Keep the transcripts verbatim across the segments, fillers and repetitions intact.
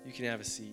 You can have a seat.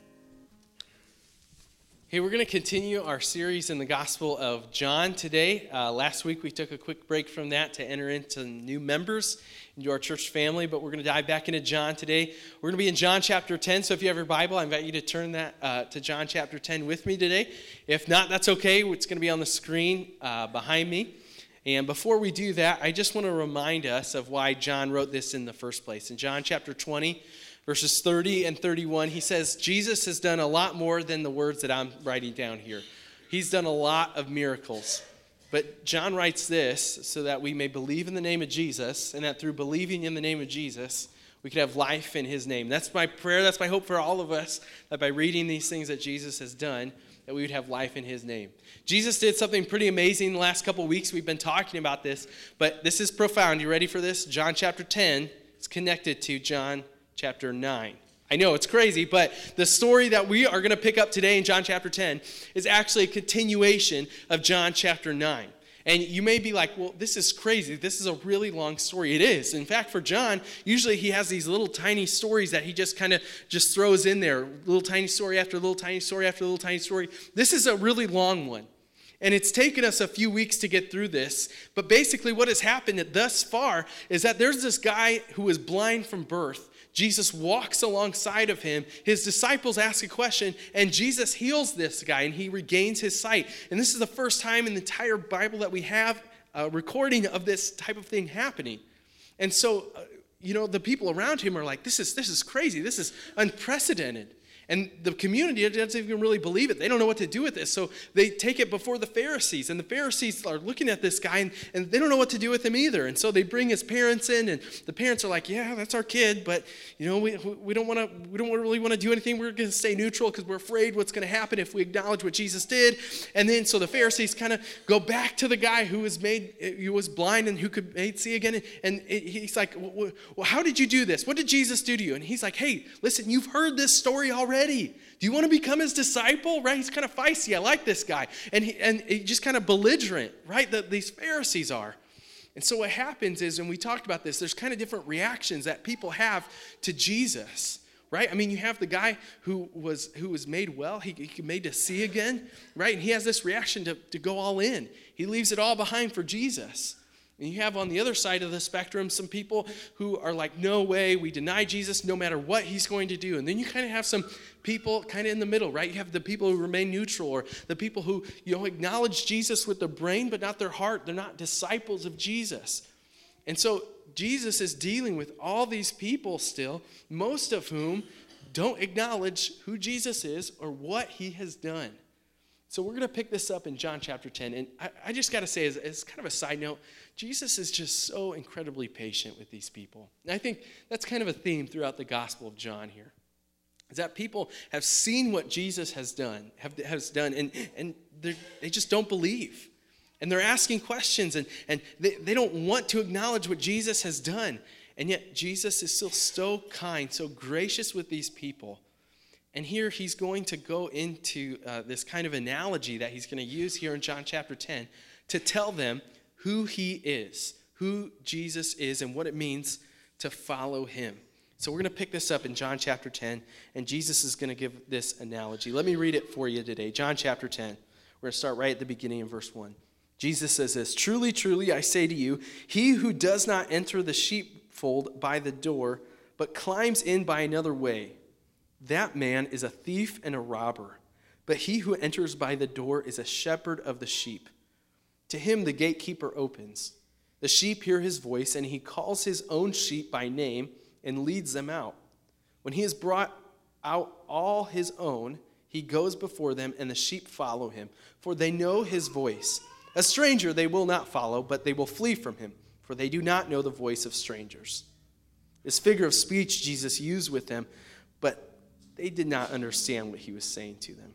Hey, we're going to continue our series in the Gospel of John today. Uh, last week we took a quick break from that to enter into new members into our church family, but we're going to dive back into John today. We're going to be in John chapter ten, so if you have your Bible, I invite you to turn that uh, to John chapter ten with me today. If not, that's okay. It's going to be on the screen uh, behind me. And before we do that, I just want to remind us of why John wrote this in the first place. In John chapter twenty, verses thirty and thirty-one, he says, Jesus has done a lot more than the words that I'm writing down here. He's done a lot of miracles. But John writes this so that we may believe in the name of Jesus, and that through believing in the name of Jesus, we could have life in his name. That's my prayer, that's my hope for all of us, that by reading these things that Jesus has done, that we would have life in his name. Jesus did something pretty amazing the last couple of weeks. We've been talking about this, but this is profound. You ready for this? John chapter ten is connected to John chapter nine. I know it's crazy, but the story that we are going to pick up today in John chapter ten is actually a continuation of John chapter nine. And you may be like, well, this is crazy. This is a really long story. It is. In fact, for John, usually he has these little tiny stories that he just kind of just throws in there. Little tiny story after little tiny story after little tiny story. This is a really long one. And it's taken us a few weeks to get through this. But basically what has happened thus far is that there's this guy who was blind from birth. Jesus walks alongside of him. His disciples ask a question, and Jesus heals this guy, and he regains his sight. And this is the first time in the entire Bible that we have a recording of this type of thing happening. And so, uh, you know, the people around him are like, this is this is crazy. This is unprecedented. And the community doesn't even really believe it. They don't know what to do with this. So they take it before the Pharisees. And the Pharisees are looking at this guy, and, and they don't know what to do with him either. And so they bring his parents in, and the parents are like, yeah, that's our kid. But, you know, we, we don't want to, we don't really want to do anything. We're going to stay neutral because we're afraid what's going to happen if we acknowledge what Jesus did. And then so the Pharisees kind of go back to the guy who was made, who was blind and who could made see again. And it, he's like, well, how did you do this? What did Jesus do to you? And he's like, hey, listen, you've heard this story already. Do you want to become his disciple? Right? He's kind of feisty. I like this guy. And he, and he just kind of belligerent, right? That these Pharisees are. And so what happens is, and we talked about this, there's kind of different reactions that people have to Jesus, right? I mean, you have the guy who was who was made well. He, he made to see again, right? And he has this reaction to, to go all in. He leaves it all behind for Jesus. And you have on the other side of the spectrum some people who are like, no way, we deny Jesus no matter what he's going to do. And then you kind of have some people kind of in the middle, right? You have the people who remain neutral, or the people who, you know, acknowledge Jesus with their brain but not their heart. They're not disciples of Jesus. And so Jesus is dealing with all these people still, most of whom don't acknowledge who Jesus is or what he has done. So we're going to pick this up in John chapter ten. And I, I just got to say, as, as kind of a side note, Jesus is just so incredibly patient with these people. And I think that's kind of a theme throughout the Gospel of John here, is that people have seen what Jesus has done, have, has done, and, and they just don't believe. And they're asking questions, and, and they, they don't want to acknowledge what Jesus has done. And yet Jesus is still so kind, so gracious with these people. And here he's going to go into uh, this kind of analogy that he's going to use here in John chapter ten to tell them who he is, who Jesus is, and what it means to follow him. So we're going to pick this up in John chapter ten, and Jesus is going to give this analogy. Let me read it for you today. John chapter ten. We're going to start right at the beginning of verse one. Jesus says this, "Truly, truly, I say to you, he who does not enter the sheepfold by the door, but climbs in by another way, that man is a thief and a robber. But he who enters by the door is a shepherd of the sheep. To him the gatekeeper opens. The sheep hear his voice, and he calls his own sheep by name and leads them out. When he has brought out all his own, he goes before them, and the sheep follow him, for they know his voice. A stranger they will not follow, but they will flee from him, for they do not know the voice of strangers." This figure of speech Jesus used with them, but they did not understand what he was saying to them.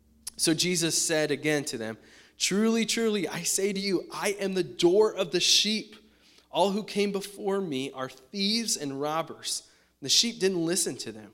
So Jesus said again to them, "Truly, truly, I say to you, I am the door of the sheep. All who came before me are thieves and robbers. The sheep didn't listen to them.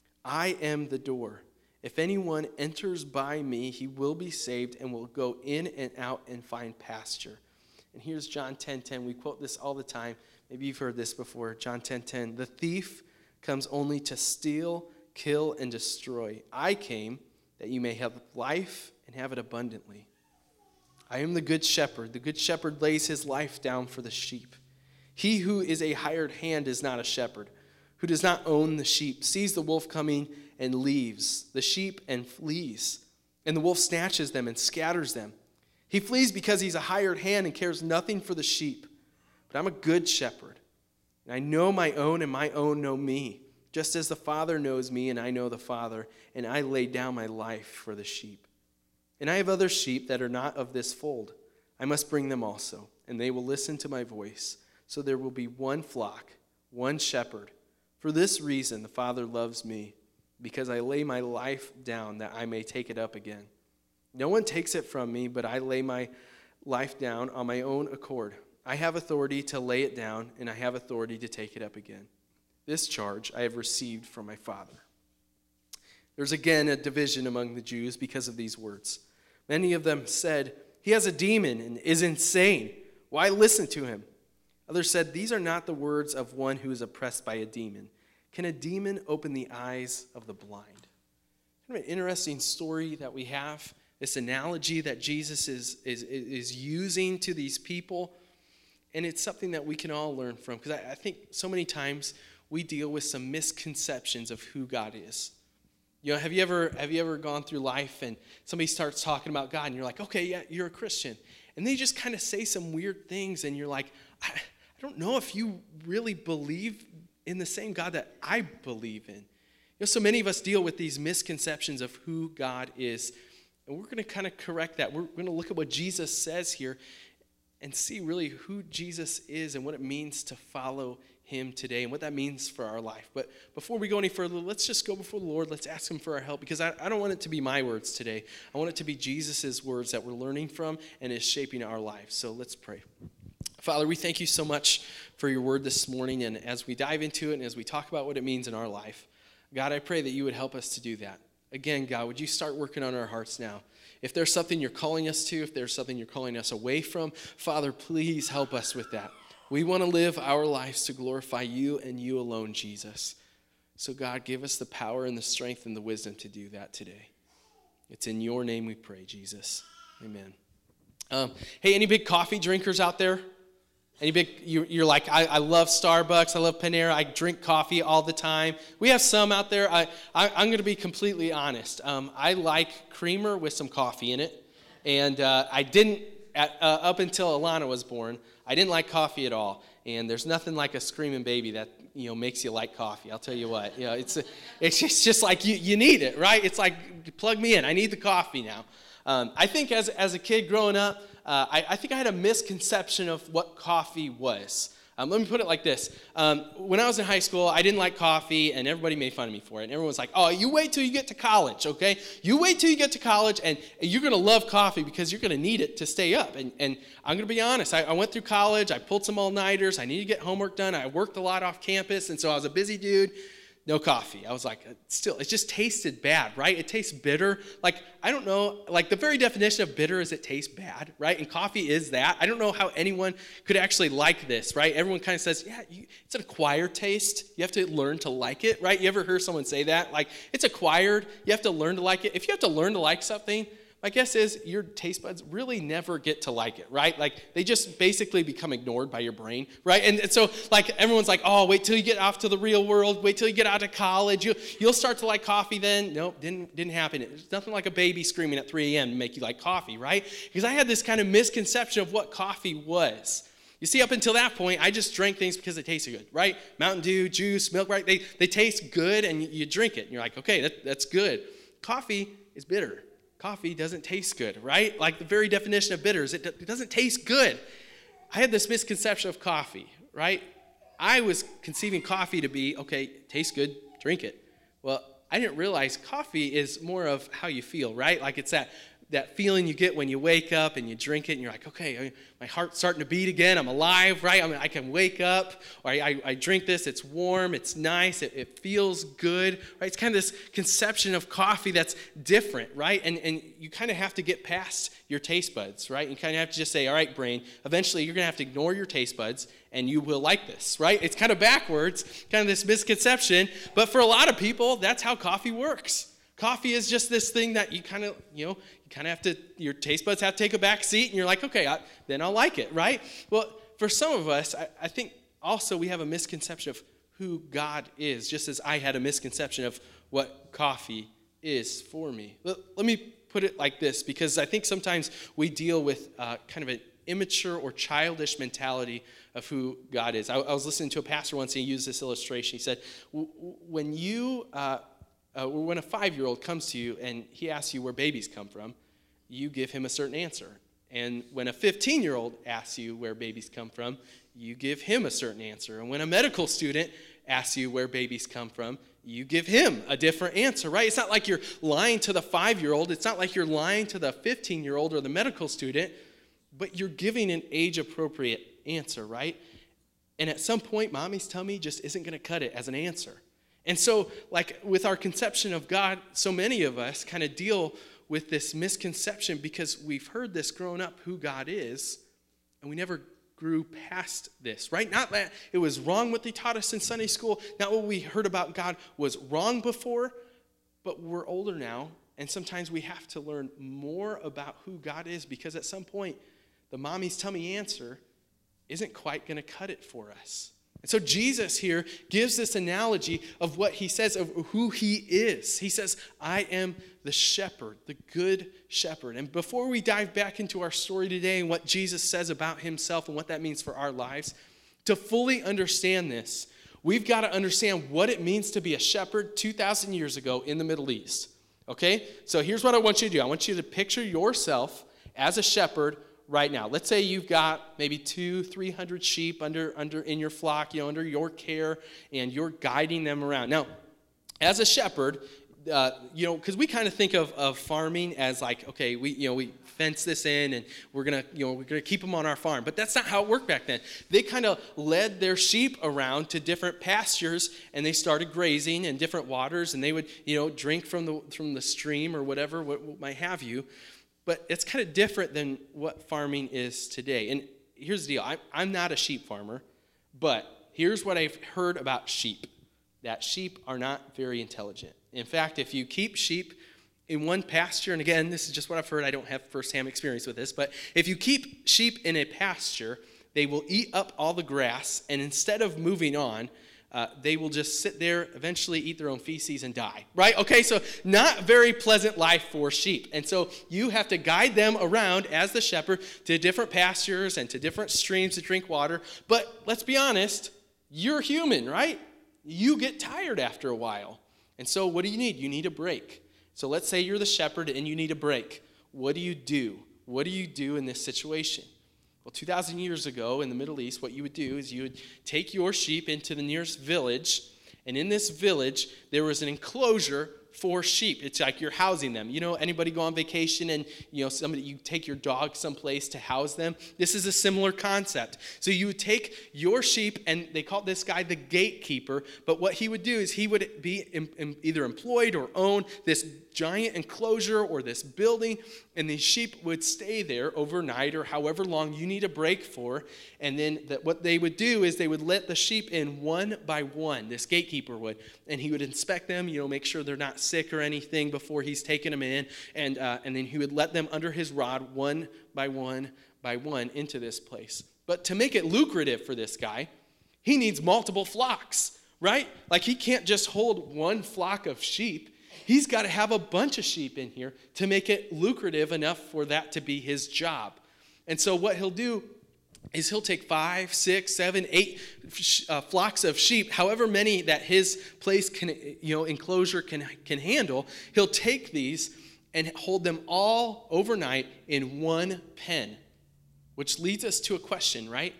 I am the door. If anyone enters by me, he will be saved and will go in and out and find pasture." And here's John ten ten. We quote this all the time. Maybe you've heard this before. John ten ten. "The thief comes only to steal, kill, and destroy. I came that you may have life and have it abundantly. I am the good shepherd. The good shepherd lays his life down for the sheep. He who is a hired hand is not a shepherd, who does not own the sheep, sees the wolf coming and leaves the sheep and flees. And the wolf snatches them and scatters them. He flees because he's a hired hand and cares nothing for the sheep. But I'm a good shepherd, and I know my own, and my own know me, just as the Father knows me, and I know the Father, and I lay down my life for the sheep. And I have other sheep that are not of this fold. I must bring them also, and they will listen to my voice. So there will be one flock, one shepherd. For this reason the Father loves me, because I lay my life down that I may take it up again. No one takes it from me, but I lay my life down on my own accord. I have authority to lay it down, and I have authority to take it up again. This charge I have received from my Father. There's again a division among the Jews because of these words. Many of them said, he has a demon and is insane. Why listen to him? Others said, these are not the words of one who is oppressed by a demon. Can a demon open the eyes of the blind? Kind of an interesting story that we have, this analogy that Jesus is, is, is using to these people. And it's something that we can all learn from, because I, I think so many times we deal with some misconceptions of who God is. You know, have you ever have you ever gone through life and somebody starts talking about God and you're like, okay, yeah, you're a Christian. And they just kind of say some weird things and you're like, I, I don't know if you really believe in the same God that I believe in. You know, so many of us deal with these misconceptions of who God is. And we're going to kind of correct that. We're going to look at what Jesus says here and see really who Jesus is and what it means to follow him today and what that means for our life. But before we go any further, let's just go before the Lord. Let's ask him for our help, because I, I don't want it to be my words today. I want it to be Jesus' words that we're learning from and is shaping our lives. So let's pray. Father, we thank you so much for your word this morning. And as we dive into it and as we talk about what it means in our life, God, I pray that you would help us to do that. Again, God, would you start working on our hearts now? If there's something you're calling us to, if there's something you're calling us away from, Father, please help us with that. We want to live our lives to glorify you and you alone, Jesus. So God, give us the power and the strength and the wisdom to do that today. It's in your name we pray, Jesus. Amen. Um, hey, any big coffee drinkers out there? Any big, you, you're like, I, I love Starbucks, I love Panera, I drink coffee all the time. We have some out there. I, I, I'm going to be completely honest. Um, I like creamer with some coffee in it. And uh, I didn't, at, uh, up until Alana was born, I didn't like coffee at all. And there's nothing like a screaming baby that, you know, makes you like coffee. I'll tell you what. You know, it's a, it's just, just like you, you need it, right? It's like, plug me in. I need the coffee now. Um, I think as, as a kid growing up, uh, I, I think I had a misconception of what coffee was. Um, let me put it like this. Um, when I was in high school, I didn't like coffee, and everybody made fun of me for it. And everyone was like, oh, you wait till you get to college, okay? You wait till you get to college, and, and you're going to love coffee because you're going to need it to stay up. And, and I'm going to be honest. I, I went through college. I pulled some all-nighters. I needed to get homework done. I worked a lot off campus, and so I was a busy dude. No coffee. I was like, still, it just tasted bad, right? It tastes bitter. Like, I don't know, like the very definition of bitter is it tastes bad, right? And coffee is that. I don't know how anyone could actually like this, right? Everyone kind of says, yeah, you, it's an acquired taste. You have to learn to like it, right? You ever hear someone say that? Like, it's acquired. You have to learn to like it. If you have to learn to like something, my guess is your taste buds really never get to like it, right? Like, they just basically become ignored by your brain, right? And, and so, like, everyone's like, oh, wait till you get off to the real world. Wait till you get out of college. You, you'll start to like coffee then. Nope, didn't, didn't happen. It's nothing like a baby screaming at three a.m. to make you like coffee, right? Because I had this kind of misconception of what coffee was. You see, up until that point, I just drank things because they tasted good, right? Mountain Dew, juice, milk, right? They, they taste good, and you, you drink it. And you're like, okay, that, that's good. Coffee is bitter. Coffee doesn't taste good, right? Like the very definition of bitter is it, it doesn't taste good. I had this misconception of coffee, right? I was conceiving coffee to be, okay, tastes good, drink it. Well, I didn't realize coffee is more of how you feel, right? Like it's that that feeling you get when you wake up and you drink it and you're like, okay, my heart's starting to beat again. I'm alive, right? I mean, I can wake up. Or I, I, I drink this. It's warm. It's nice. It, it feels good, right? It's kind of this conception of coffee that's different, right? And, and you kind of have to get past your taste buds, right? You kind of have to just say, all right, brain, eventually you're going to have to ignore your taste buds and you will like this, right? It's kind of backwards, kind of this misconception. But for a lot of people, that's how coffee works. Coffee is just this thing that you kind of, you know, you kind of have to, your taste buds have to take a back seat, and you're like, okay, I, then I'll like it, right? Well, for some of us, I, I think also we have a misconception of who God is, just as I had a misconception of what coffee is for me. Let, let me put it like this, because I think sometimes we deal with uh, kind of an immature or childish mentality of who God is. I, I was listening to a pastor once, and he used this illustration. He said, when you... Uh, Uh, when a five-year-old comes to you and he asks you where babies come from, you give him a certain answer. And when a fifteen-year-old asks you where babies come from, you give him a certain answer. And when a medical student asks you where babies come from, you give him a different answer, right? It's not like you're lying to the five-year-old. It's not like you're lying to the fifteen-year-old or the medical student, but you're giving an age-appropriate answer, right? And at some point, mommy's tummy just isn't going to cut it as an answer. And so, like, with our conception of God, so many of us kind of deal with this misconception because we've heard this growing up, who God is, and we never grew past this, right? Not that it was wrong what they taught us in Sunday school, not what we heard about God was wrong before, but we're older now, and sometimes we have to learn more about who God is because at some point, the mommy's tummy answer isn't quite going to cut it for us. And so Jesus here gives this analogy of what he says, of who he is. He says, I am the shepherd, the good shepherd. And before we dive back into our story today and what Jesus says about himself and what that means for our lives, to fully understand this, we've got to understand what it means to be a shepherd two thousand years ago in the Middle East. Okay? So here's what I want you to do. I want you to picture yourself as a shepherd right now. Let's say you've got maybe two, three hundred sheep under, under in your flock, you know, under your care, and you're guiding them around. Now, as a shepherd, uh, you know, because we kind of think of, of farming as like, okay, we, you know, we fence this in, and we're gonna, you know, we're gonna keep them on our farm. But that's not how it worked back then. They kind of led their sheep around to different pastures, and they started grazing in different waters, and they would, you know, drink from the from the stream or whatever, what, what might have you. But it's kind of different than what farming is today. And here's the deal. I'm, I'm not a sheep farmer, but here's what I've heard about sheep. That sheep are not very intelligent. In fact, if you keep sheep in one pasture, and again, this is just what I've heard. I don't have firsthand experience with this. But if you keep sheep in a pasture, they will eat up all the grass. And instead of moving on, Uh, they will just sit there, eventually eat their own feces and die, right? Okay, so not very pleasant life for sheep. And so you have to guide them around as the shepherd to different pastures and to different streams to drink water. But let's be honest, you're human, right? You get tired after a while. And so what do you need? You need a break. So let's say you're the shepherd and you need a break. What do you do? What do you do in this situation? Well, two thousand years ago in the Middle East, what you would do is you would take your sheep into the nearest village, and in this village, there was an enclosure for sheep. It's like you're housing them. You know, anybody go on vacation and, you know, somebody, you take your dog someplace to house them? This is a similar concept. So you would take your sheep, and they called this guy the gatekeeper, but what he would do is he would be in, in either employed or own this giant enclosure or this building, and the sheep would stay there overnight or however long you need a break for. And then that what they would do is they would let the sheep in one by one, this gatekeeper would, and he would inspect them, you know, make sure they're not sick or anything before he's taking them in, and uh, and then he would let them under his rod one by one by one into this place. But to make it lucrative for this guy, he needs multiple flocks, right? Like he can't just hold one flock of sheep. He's got to have a bunch of sheep in here to make it lucrative enough for that to be his job. And so what he'll do is he'll take five, six, seven, eight uh, flocks of sheep, however many that his place can, you know, enclosure can can handle. He'll take these and hold them all overnight in one pen, which leads us to a question, right?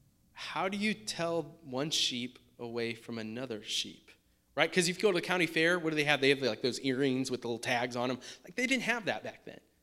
How do you tell one sheep away from another sheep? Right? Because if you go to the county fair, what do they have? They have like those earrings with the little tags on them. Like they didn't have that back then.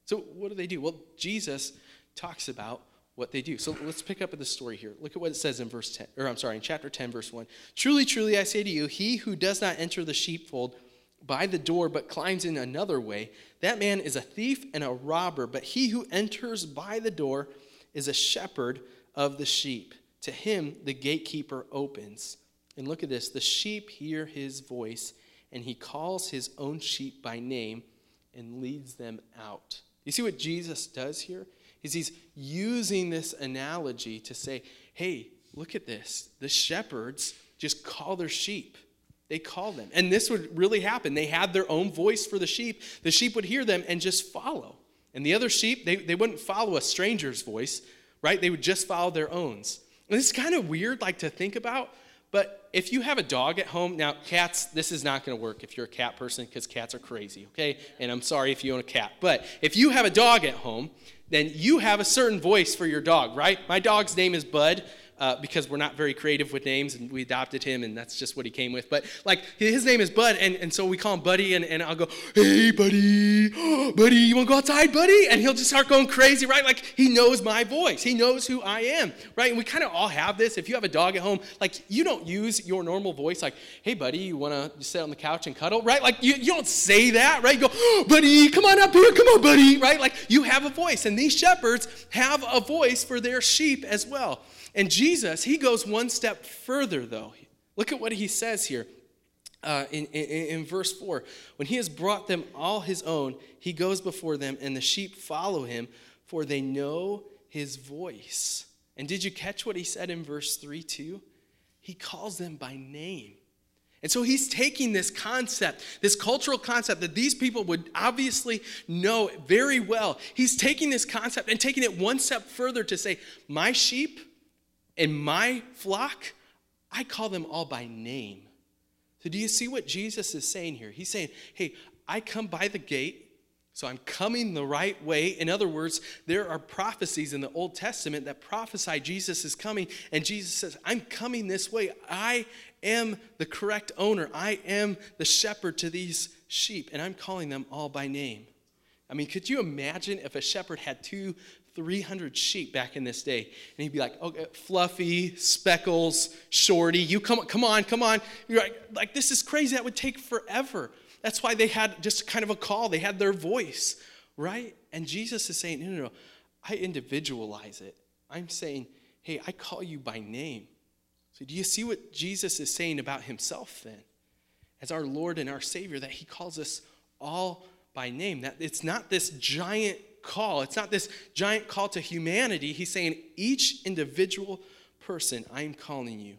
So what do they do? Well, Jesus talks about what they do. So let's pick up at the story here. Look at what it says in verse ten, or I'm sorry, in chapter ten, verse one. Truly, truly, I say to you, he who does not enter the sheepfold by the door, but climbs in another way, that man is a thief and a robber. But he who enters by the door is a shepherd of the sheep. To him the gatekeeper opens. And look at this. The sheep hear his voice, and he calls his own sheep by name and leads them out. You see what Jesus does here? Is he's using this analogy to say, hey, look at this. The shepherds just call their sheep. They call them. And this would really happen. They had their own voice for the sheep. The sheep would hear them and just follow. And the other sheep, they, they wouldn't follow a stranger's voice, right? They would just follow their own. And this is kind of weird, like, to think about. But if you have a dog at home, now cats, this is not going to work if you're a cat person, because cats are crazy, okay? And I'm sorry if you own a cat. But if you have a dog at home, then you have a certain voice for your dog, right? My dog's name is Bud. Uh, because we're not very creative with names, and we adopted him, and that's just what he came with. But, like, his name is Bud, and, and so we call him Buddy, and, and I'll go, hey, Buddy, Buddy, you want to go outside, Buddy? And he'll just start going crazy, right? Like, he knows my voice. He knows who I am, right? And we kind of all have this. If you have a dog at home, like, you don't use your normal voice like, hey, Buddy, you want to sit on the couch and cuddle, right? Like, you, you don't say that, right? You go, oh, Buddy, come on up here, come on, Buddy, right? Like, you have a voice, and these shepherds have a voice for their sheep as well. And Jesus, he goes one step further, though. Look at what he says here uh, in, in, in verse four. When he has brought them all his own, he goes before them, and the sheep follow him, for they know his voice. And did you catch what he said in verse three, too? He calls them by name. And so he's taking this concept, this cultural concept that these people would obviously know very well. He's taking this concept and taking it one step further to say, my sheep, in my flock, I call them all by name. So do you see what Jesus is saying here? He's saying, hey, I come by the gate, so I'm coming the right way. In other words, there are prophecies in the Old Testament that prophesy Jesus is coming, and Jesus says, I'm coming this way. I am the correct owner. I am the shepherd to these sheep, and I'm calling them all by name. I mean, could you imagine if a shepherd had two three hundred sheep back in this day, and he'd be like, okay, Fluffy, Speckles, Shorty, you come, come on, come on. You're like, like, this is crazy. That would take forever. That's why they had just kind of a call. They had their voice, right? And Jesus is saying, no, no, no, I individualize it. I'm saying, hey, I call you by name. So do you see what Jesus is saying about himself then? As our Lord and our Savior, that he calls us all by name. That it's not this giant call. It's not this giant call to humanity. He's saying each individual person, I'm calling you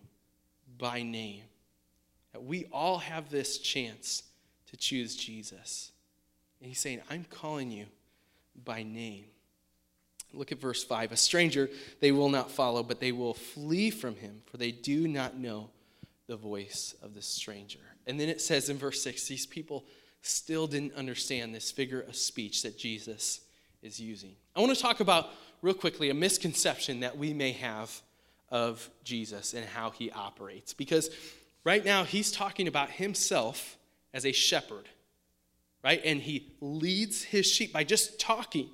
by name. That we all have this chance to choose Jesus. And he's saying, I'm calling you by name. Look at verse five. A stranger they will not follow, but they will flee from him, for they do not know the voice of the stranger. And then it says in verse six, these people still didn't understand this figure of speech that Jesus is using. I want to talk about, real quickly, a misconception that we may have of Jesus and how he operates. Because right now, he's talking about himself as a shepherd, right? And he leads his sheep by just talking.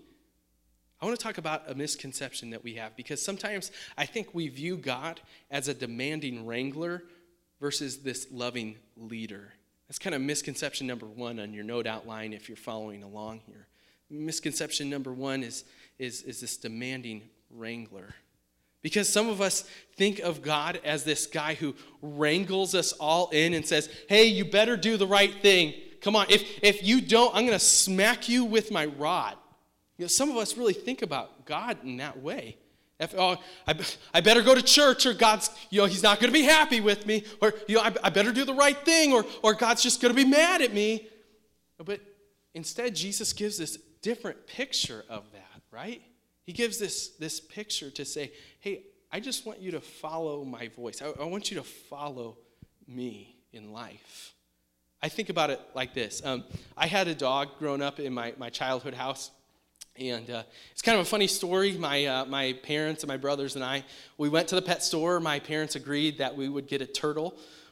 I want to talk about a misconception that we have, because sometimes I think we view God as a demanding wrangler versus this loving leader. That's kind of misconception number one on your note outline if you're following along here. Misconception number one is, is, is this demanding wrangler. Because some of us think of God as this guy who wrangles us all in and says, hey, you better do the right thing. Come on, if, if you don't, I'm going to smack you with my rod. You know, some of us really think about God in that way. If, oh, I, I better go to church, or God's, you know, he's not going to be happy with me, or, you know, I, I better do the right thing, or, or God's just going to be mad at me. But instead, Jesus gives this different picture of that, right? He gives this, this picture to say, hey, I just want you to follow my voice. I, I want you to follow me in life. I think about it like this. Um, I had a dog growing up in my, my childhood house. And uh, it's kind of a funny story. My uh, my parents and my brothers and I, we went to the pet store. My parents agreed that we would get a turtle.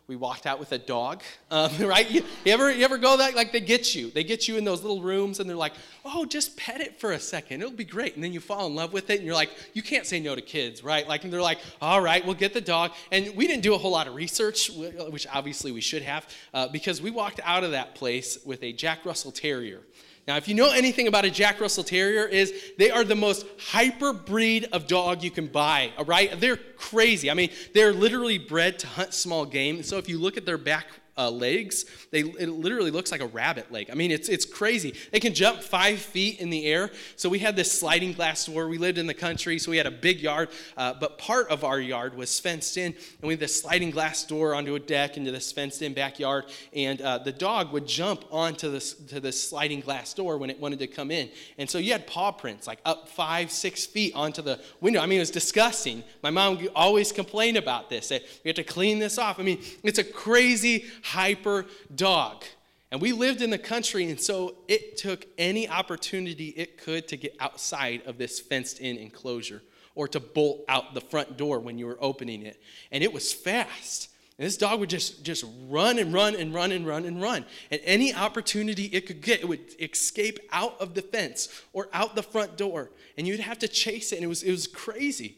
we walked out with a dog, um, right? You, you ever you ever go that, like they get you. They get you in those little rooms and they're like, oh, just pet it for a second. It'll be great. And then you fall in love with it and you're like, you can't say no to kids, right? Like, and they're like, all right, we'll get the dog. And we didn't do a whole lot of research, which obviously we should have, uh, because we walked out of that place with a Jack Russell Terrier. Now, if you know anything about a Jack Russell Terrier, is they are the most hyper breed of dog you can buy, all right? They're crazy. I mean, they're literally bred to hunt small game. So if you look at their back uh, legs, they it literally looks like a rabbit leg. I mean, it's it's crazy. They can jump five feet in the air. So we had this sliding glass door. We lived in the country, so we had a big yard. Uh, but part of our yard was fenced in, and we had this sliding glass door onto a deck into this fenced-in backyard. And uh, the dog would jump onto this to this sliding glass door when it wanted to come in. And so you had paw prints like up five, six feet onto the window. I mean, it was disgusting. My mom would always complain about this. That we had to clean this off. I mean, it's a crazy, hyper dog. And we lived in the country, and so it took any opportunity it could to get outside of this fenced-in enclosure or to bolt out the front door when you were opening it. And it was fast. And this dog would just, just run and run and run and run and run. And any opportunity it could get, it would escape out of the fence or out the front door. And you'd have to chase it, and it was, it was crazy.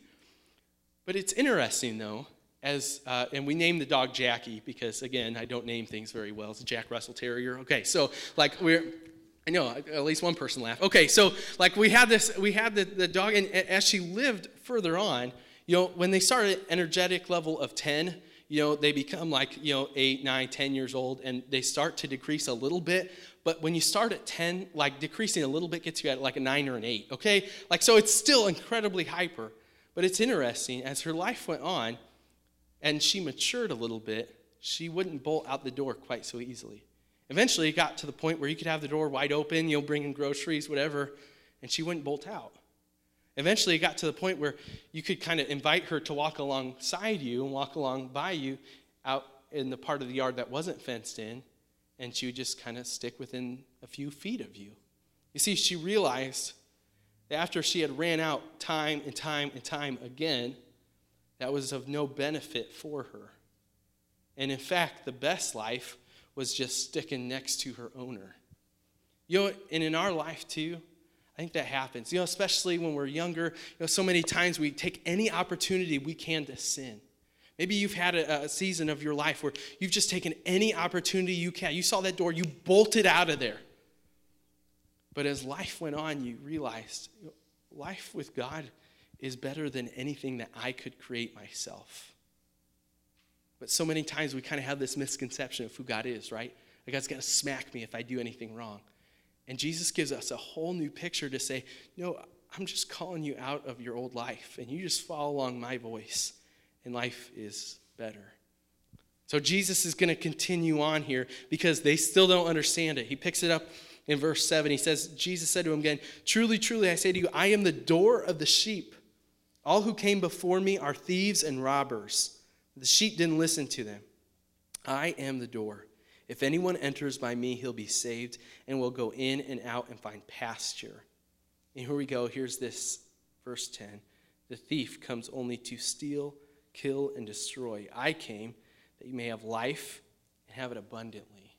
But it's interesting, though, as uh, and we named the dog Jackie because, again, I don't name things very well. It's a Jack Russell Terrier. Okay, so, like, we're... I know, at least one person laughed. Okay, so, like, we had this, we had the, the dog, and as she lived further on, you know, when they started at energetic level of ten, you know, they become like, you know, eight, nine, ten years old, and they start to decrease a little bit. But when you start at ten, like, decreasing a little bit gets you at like a nine or an eight, okay? Like, so it's still incredibly hyper. But it's interesting, as her life went on, and she matured a little bit, she wouldn't bolt out the door quite so easily. Eventually, it got to the point where you could have the door wide open, you know, bring in groceries, whatever, and she wouldn't bolt out. Eventually, it got to the point where you could kind of invite her to walk alongside you and walk along by you out in the part of the yard that wasn't fenced in, and she would just kind of stick within a few feet of you. You see, she realized that after she had ran out time and time and time again, that was of no benefit for her. And in fact, the best life was just sticking next to her owner. You know, and in our life too, I think that happens. You know, especially when we're younger, you know, so many times we take any opportunity we can to sin. Maybe you've had a, a season of your life where you've just taken any opportunity you can. You saw that door, you bolted out of there. But as life went on, you realized, you know, life with God is better than anything that I could create myself. But so many times we kind of have this misconception of who God is, right? Like, God's going to smack me if I do anything wrong. And Jesus gives us a whole new picture to say, no, I'm just calling you out of your old life, and you just follow along my voice, and life is better. So Jesus is going to continue on here because they still don't understand it. He picks it up in verse seven. He says, Jesus said to him again, truly, truly, I say to you, I am the door of the sheep. All who came before me are thieves and robbers. The sheep didn't listen to them. I am the door. If anyone enters by me, he'll be saved and will go in and out and find pasture. And here we go. Here's this, verse ten. The thief comes only to steal, kill, and destroy. I came that you may have life and have it abundantly.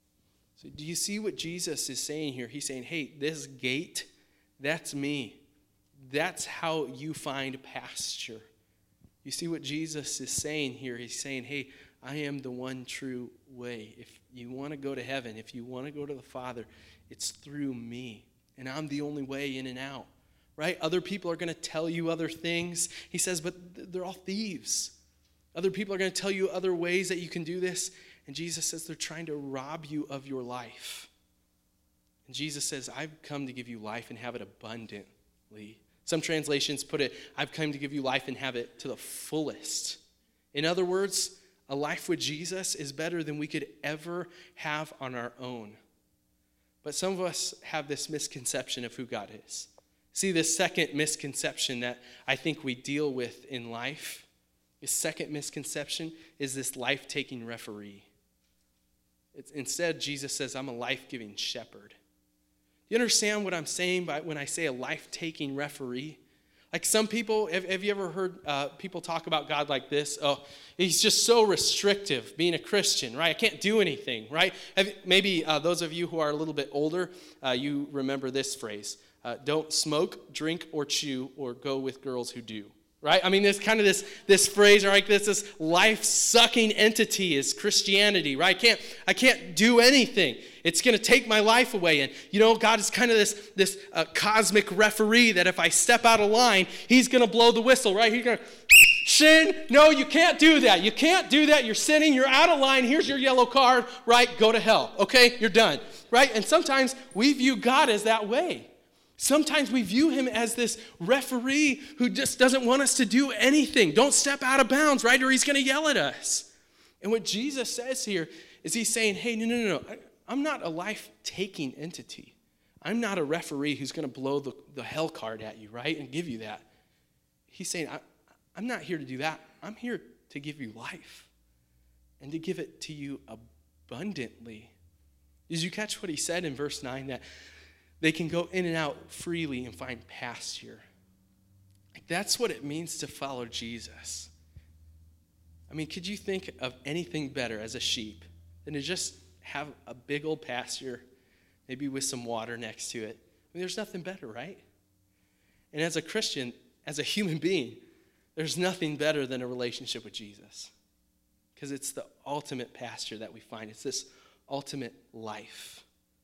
So do you see what Jesus is saying here? He's saying, hey, this gate, that's me. That's how you find pasture. You see what Jesus is saying here? He's saying, hey, I am the one true way. If you want to go to heaven, if you want to go to the Father, it's through me. And I'm the only way in and out, right? Other people are going to tell you other things. He says, but they're all thieves. Other people are going to tell you other ways that you can do this. And Jesus says they're trying to rob you of your life. And Jesus says, I've come to give you life and have it abundantly. Some translations put it, I've come to give you life and have it to the fullest. In other words, a life with Jesus is better than we could ever have on our own. But some of us have this misconception of who God is. See, this second misconception that I think we deal with in life, this second misconception is this life-taking referee. It's, instead, Jesus says, I'm a life-giving shepherd. You understand what I'm saying by when I say a life-taking referee? Like some people, have, have you ever heard uh, people talk about God like this? Oh, he's just so restrictive, being a Christian, right? I can't do anything, right? Have, maybe uh, those of you who are a little bit older, uh, you remember this phrase. Uh, don't smoke, drink, or chew, or go with girls who do, right? I mean, there's kind of this this phrase, right? This, this life-sucking entity is Christianity, right? I can't, I can't do anything. It's going to take my life away. And, you know, God is kind of this, this uh, cosmic referee that if I step out of line, he's going to blow the whistle, right? He's going to, sin, no, you can't do that. You can't do that. You're sinning. You're out of line. Here's your yellow card, right? Go to hell, okay? You're done, right? And sometimes we view God as that way. Sometimes we view him as this referee who just doesn't want us to do anything. Don't step out of bounds, right? Or he's going to yell at us. And what Jesus says here is he's saying, hey, no, no, no, no. I'm not a life-taking entity. I'm not a referee who's going to blow the, the hell card at you, right, and give you that. He's saying, I, I'm not here to do that. I'm here to give you life and to give it to you abundantly. Did you catch what he said in verse nine, that they can go in and out freely and find pasture? That's what it means to follow Jesus. I mean, could you think of anything better as a sheep than to just have a big old pasture, maybe with some water next to it? I mean, there's nothing better, right? And as a Christian, as a human being, there's nothing better than a relationship with Jesus, because it's the ultimate pasture that we find. It's this ultimate life.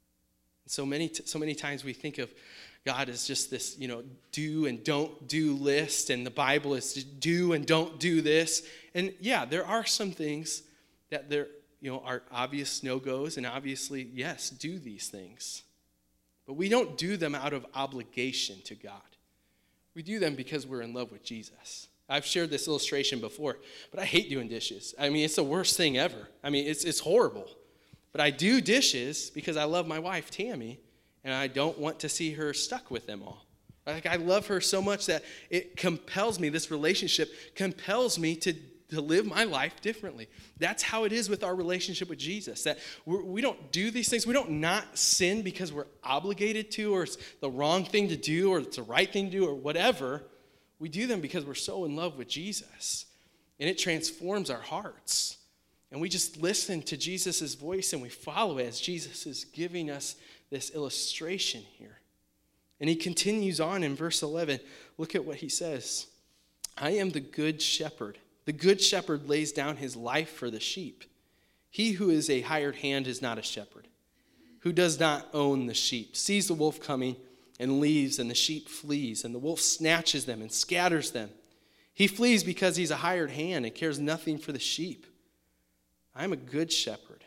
So many, t- so many times we think of God as just this, you know, do and don't do list, and the Bible is to do and don't do this. And yeah, there are some things that there, you know, are obvious no-goes, and obviously, yes, do these things. But we don't do them out of obligation to God. We do them because we're in love with Jesus. I've shared this illustration before, but I hate doing dishes. I mean, it's the worst thing ever. I mean, it's it's horrible. But I do dishes because I love my wife, Tammy, and I don't want to see her stuck with them all. Like, I love her so much that it compels me, this relationship compels me to, to live my life differently. That's how it is with our relationship with Jesus, that we're, we don't do these things. We don't not sin because we're obligated to, or it's the wrong thing to do, or it's the right thing to do, or whatever. We do them because we're so in love with Jesus, and it transforms our hearts. And we just listen to Jesus' voice and we follow it as Jesus is giving us this illustration here. And he continues on in verse eleven. Look at what he says. I am the good shepherd. The good shepherd lays down his life for the sheep. He who is a hired hand is not a shepherd, who does not own the sheep, sees the wolf coming and leaves, and the sheep flees, and the wolf snatches them and scatters them. He flees because he's a hired hand and cares nothing for the sheep. I'm a good shepherd.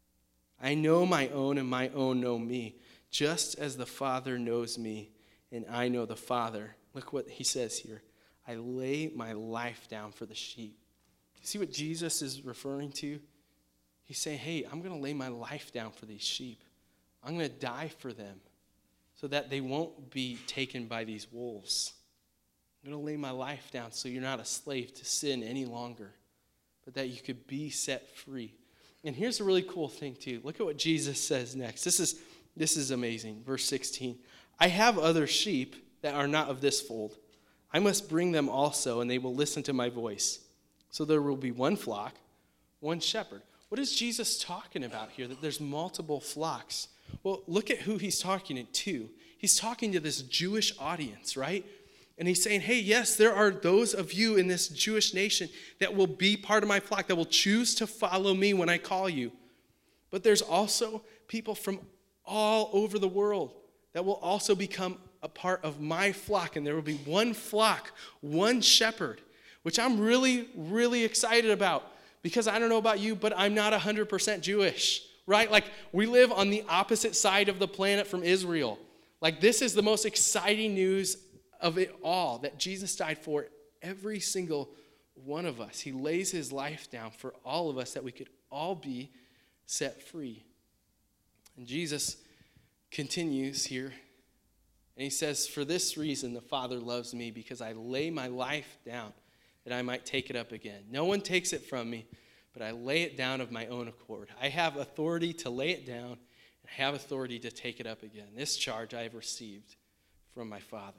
I know my own, and my own know me, just as the Father knows me, and I know the Father. Look what he says here. I lay my life down for the sheep. You see what Jesus is referring to? He's saying, hey, I'm going to lay my life down for these sheep. I'm going to die for them so that they won't be taken by these wolves. I'm going to lay my life down so you're not a slave to sin any longer, but that you could be set free. And here's a really cool thing too. Look at what Jesus says next. This is, this is amazing. Verse sixteen. I have other sheep that are not of this fold. I must bring them also, and they will listen to my voice. So there will be one flock, one shepherd. What is Jesus talking about here? That there's multiple flocks. Well, look at who he's talking to. He's talking to this Jewish audience, right? And he's saying, hey, yes, there are those of you in this Jewish nation that will be part of my flock, that will choose to follow me when I call you. But there's also people from all over the world that will also become a part of my flock. And there will be one flock, one shepherd, which I'm really, really excited about. Because I don't know about you, but I'm not one hundred percent Jewish, right? Like, we live on the opposite side of the planet from Israel. Like, this is the most exciting news of it all, that Jesus died for every single one of us. He lays his life down for all of us that we could all be set free. And Jesus continues here, and he says, for this reason the Father loves me, because I lay my life down that I might take it up again. No one takes it from me, but I lay it down of my own accord. I have authority to lay it down, and I have authority to take it up again. This charge I have received from my Father.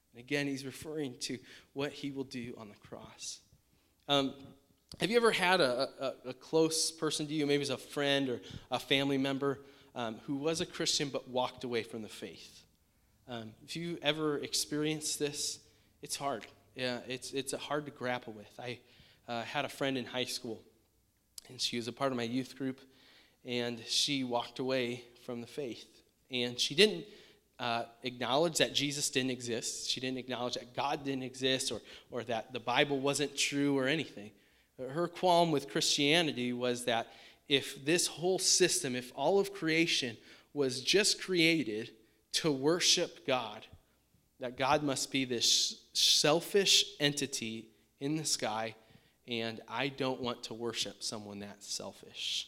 And again, he's referring to what he will do on the cross. Um, have you ever had a, a, a close person to you, maybe it's a friend or a family member, um, who was a Christian but walked away from the faith? Um, if you ever experienced this, it's hard. Yeah, it's it's hard to grapple with. I uh, had a friend in high school, and she was a part of my youth group, and she walked away from the faith. And she didn't uh, acknowledge that Jesus didn't exist. She didn't acknowledge that God didn't exist, or or that the Bible wasn't true or anything. Her qualm with Christianity was that if this whole system, if all of creation was just created to worship God, that God must be this selfish entity in the sky, and I don't want to worship someone that selfish.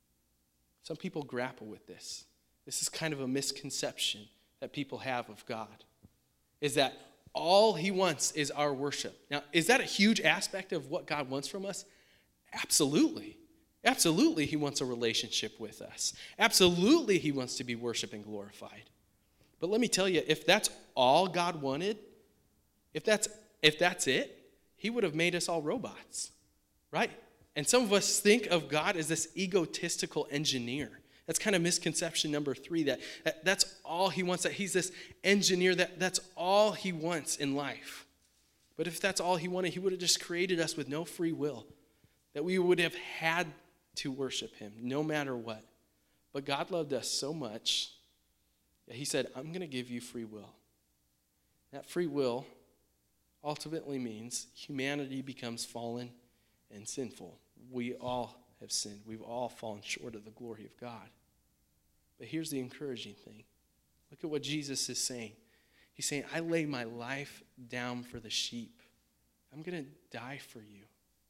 Some people grapple with this. This is kind of a misconception that people have of God, is that all he wants is our worship. Now, is that a huge aspect of what God wants from us? Absolutely. Absolutely, he wants a relationship with us. Absolutely, he wants to be worshiped and glorified. But let me tell you, if that's all God wanted, if that's if that's it, he would have made us all robots, right? And some of us think of God as this egotistical engineer. That's kind of misconception number three, that, that that's all he wants, that he's this engineer, that that's all he wants in life. But if that's all he wanted, he would have just created us with no free will, that we would have had to worship him no matter what. But God loved us so much that he said, I'm going to give you free will. That free will ultimately means humanity becomes fallen and sinful. We all have sinned. We've all fallen short of the glory of God. But here's the encouraging thing. Look at what Jesus is saying. He's saying, I lay my life down for the sheep. I'm going to die for you.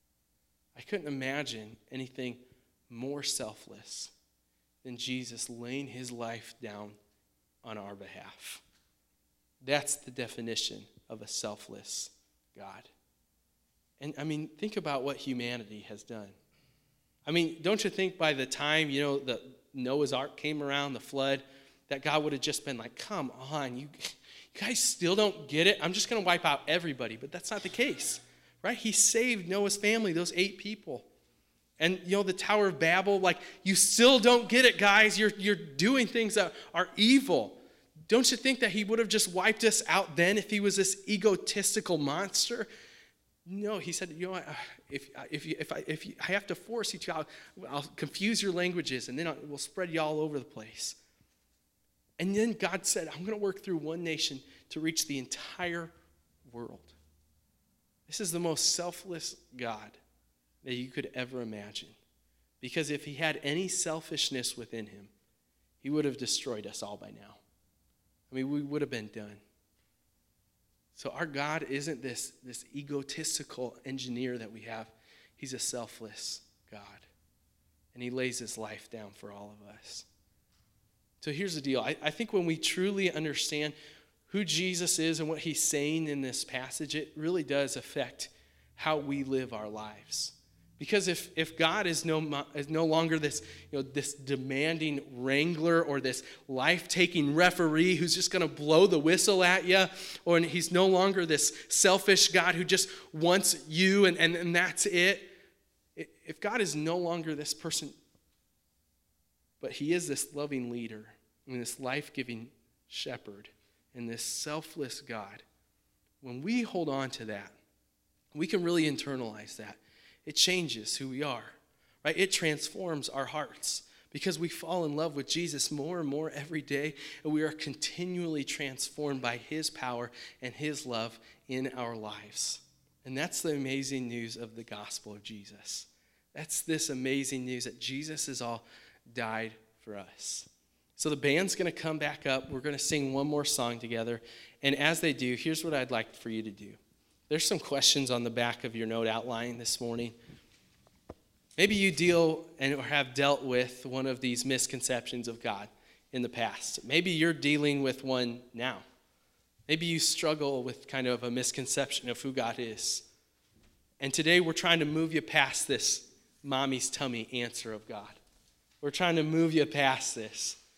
I couldn't imagine anything more selfless than Jesus laying his life down on our behalf. That's the definition of a selfless God. And I mean, think about what humanity has done. I mean, don't you think by the time, you know, the Noah's Ark came around, the flood, that God would have just been like, come on, you, you guys still don't get it? I'm just going to wipe out everybody. But that's not the case, right? He saved Noah's family, those eight people. And, you know, the Tower of Babel, like, you still don't get it, guys. You're, you're doing things that are evil. Don't you think that he would have just wiped us out then if he was this egotistical monster? No, he said, you know what, if, if, you, if, I, if you, I have to force you to, I'll, I'll confuse your languages, and then I'll, we'll spread you all over the place. And then God said, I'm going to work through one nation to reach the entire world. This is the most selfless God that you could ever imagine. Because if he had any selfishness within him, he would have destroyed us all by now. I mean, we would have been done. So our God isn't this, this egotistical engineer that we have. He's a selfless God. And he lays his life down for all of us. So here's the deal. I, I think when we truly understand who Jesus is and what he's saying in this passage, it really does affect how we live our lives. Because if, if God is no, is no longer this, you know, this demanding wrangler or this life-taking referee who's just going to blow the whistle at you, or he's no longer this selfish God who just wants you and, and, and that's it. If God is no longer this person, but he is this loving leader and this life-giving shepherd and this selfless God, when we hold on to that, we can really internalize that. It changes who we are, right? It transforms our hearts because we fall in love with Jesus more and more every day, and we are continually transformed by his power and his love in our lives. And that's the amazing news of the gospel of Jesus. That's this amazing news that Jesus has all died for us. So the band's going to come back up. We're going to sing one more song together. And as they do, here's what I'd like for you to do. There's some questions on the back of your note outline this morning. Maybe you deal and or have dealt with one of these misconceptions of God in the past. Maybe you're dealing with one now. Maybe you struggle with kind of a misconception of who God is. And today we're trying to move you past this mommy's tummy answer of God. We're trying to move you past this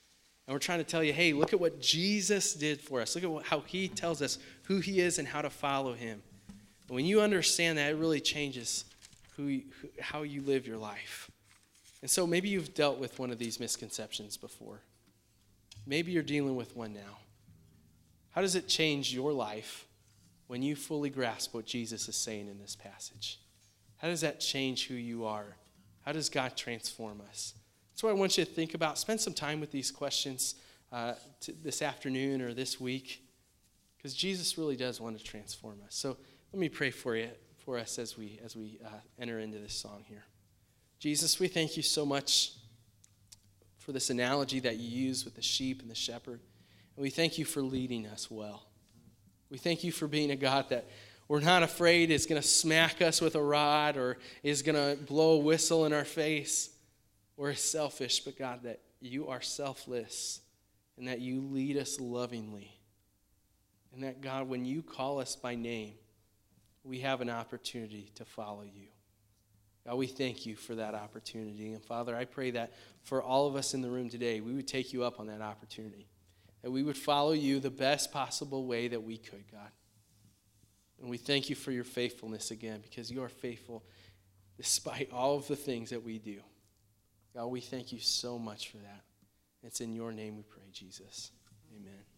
And we're trying to tell you, hey, look at what Jesus did for us. Look at what, how he tells us who he is and how to follow him. And when you understand that, it really changes who, you, who how you live your life. And so maybe you've dealt with one of these misconceptions before. Maybe you're dealing with one now. How does it change your life when you fully grasp what Jesus is saying in this passage? How does that change who you are? How does God transform us? That's what I want you to think about. Spend some time with these questions uh, to this afternoon or this week, because Jesus really does want to transform us. So let me pray for you, for us as we as we uh, enter into this song here. Jesus, we thank you so much for this analogy that you use with the sheep and the shepherd. And we thank you for leading us well. We thank you for being a God that we're not afraid is going to smack us with a rod or is going to blow a whistle in our face. Or selfish, but God, that you are selfless and that you lead us lovingly. And that, God, when you call us by name, we have an opportunity to follow you. God, we thank you for that opportunity. And Father, I pray that for all of us in the room today, we would take you up on that opportunity. That we would follow you the best possible way that we could, God. And we thank you for your faithfulness again, because you are faithful despite all of the things that we do. God, we thank you so much for that. It's in your name we pray, Jesus. Amen.